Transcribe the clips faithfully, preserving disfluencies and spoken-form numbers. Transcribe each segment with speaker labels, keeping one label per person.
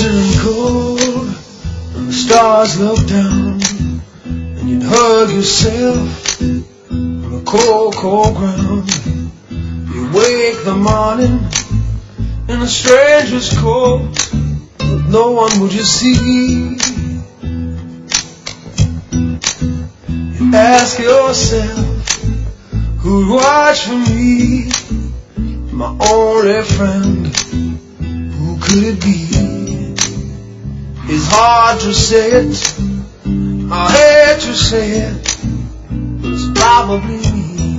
Speaker 1: freezing cold, and the stars look down, and you'd hug yourself on the cold, cold ground. You wake the morning in a stranger's coat, but no one would you see. You ask yourself, who'd watch for me, my only friend? Who could it be? It's hard to say it, I hate to say it, but it's probably me.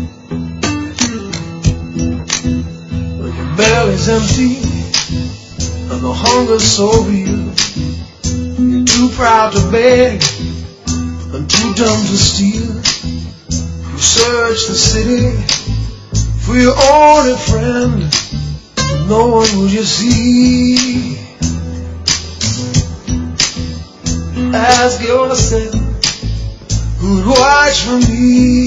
Speaker 1: When your belly's empty and the hunger's so real, you're too proud to beg and too dumb to steal. You search the city for your only friend, but no one will you see. Ask yourself, who'd watch for me?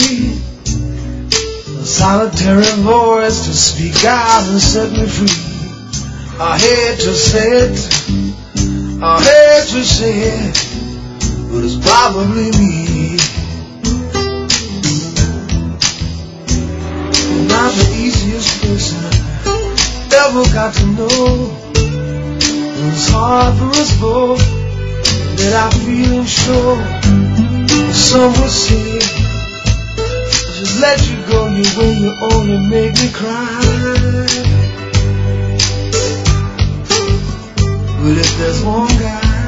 Speaker 1: A solitary voice to speak out and set me free. I hate to say it, I hate to say it, but it's probably me. I'm not the easiest person I ever got to know. It's hard for us both that I feel sure. Some would say, just let you go your way, you only make me cry. But if there's one guy,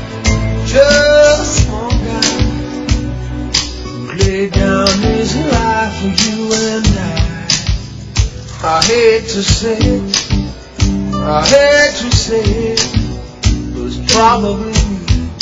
Speaker 1: just one guy, who laid down his life for you and I, I hate to say it, I hate to say it, but it's probably me.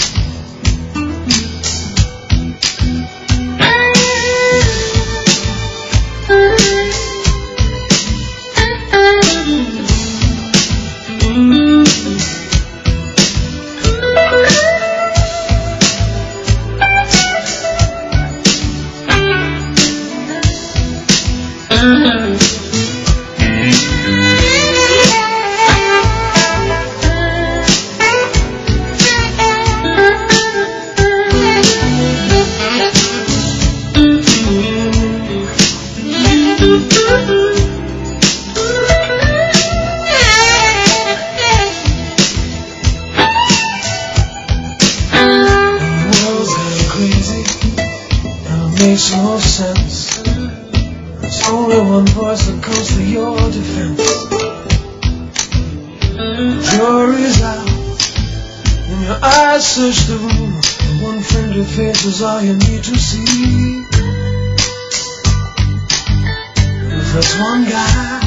Speaker 1: Makes no sense. There's only one voice that comes to your defense. The jury's out, and your eyes search the room, and one friendly face is all you need to see. If there's one guy,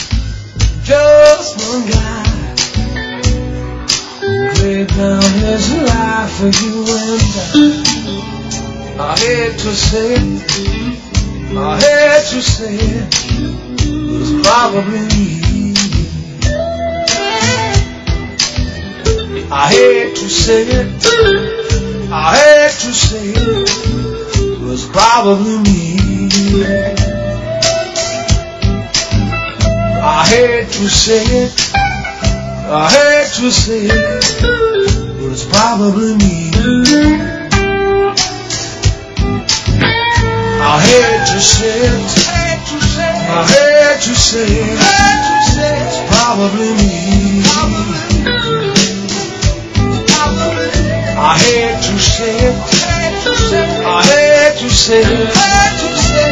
Speaker 1: just one guy, who laid down his life for you and I, I hate to say it, I hate to say it, but it's probably me. I hate to say it, I hate to say it, but it's probably me. I hate to say it, I hate to say it, but it's probably me. I hate to say it, I hate to say it, it's probably me. I hate to say it, I hate to say it,